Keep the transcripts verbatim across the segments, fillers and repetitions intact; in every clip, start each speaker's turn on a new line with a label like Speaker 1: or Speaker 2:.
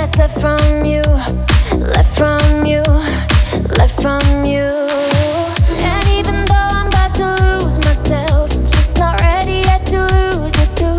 Speaker 1: left from you, left from you, left from you. And even though I'm about to lose myself, I'm just not ready yet to lose you too.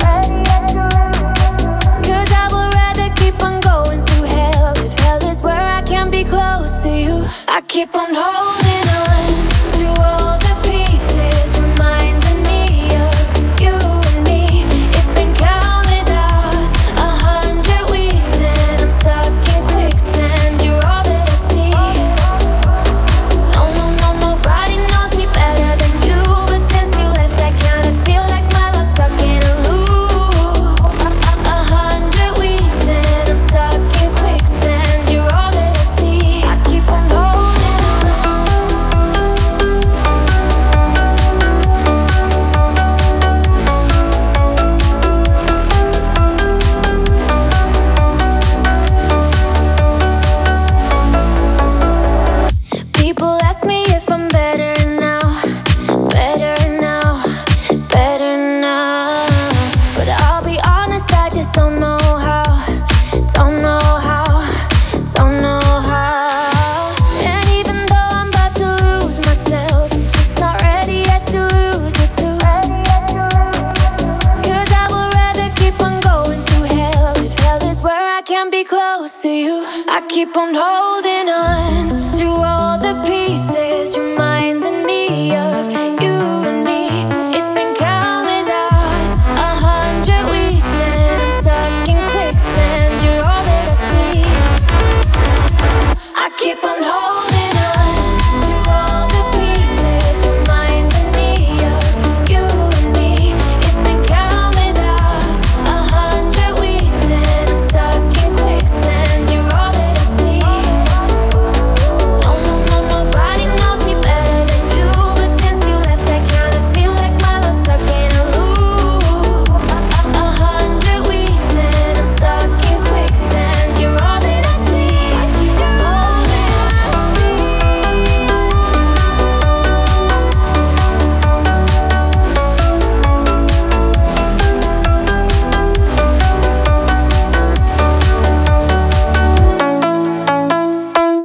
Speaker 1: Cause I would rather keep on going through hell, if hell is where I can be close to you. I keep on holding on to all the pieces, reminding me of you and me. It's been countless hours, a hundred weeks, and I'm stuck in quicksand. You're all that I see. No, no, no, nobody knows me better than you, but since you left, I kinda feel like my love's stuck in a loop. A hundred weeks, and I'm stuck in quicksand. You're all that I see. I keep on holding. People ask me if I'm better now, better now, better now. But I'll be honest, I just don't know how, don't know how, don't know how. And even though I'm about to lose myself, I'm just not ready yet to lose you too. Cause I would rather keep on going through hell, if hell is where I can be close to you. I keep on holding on to all the pieces,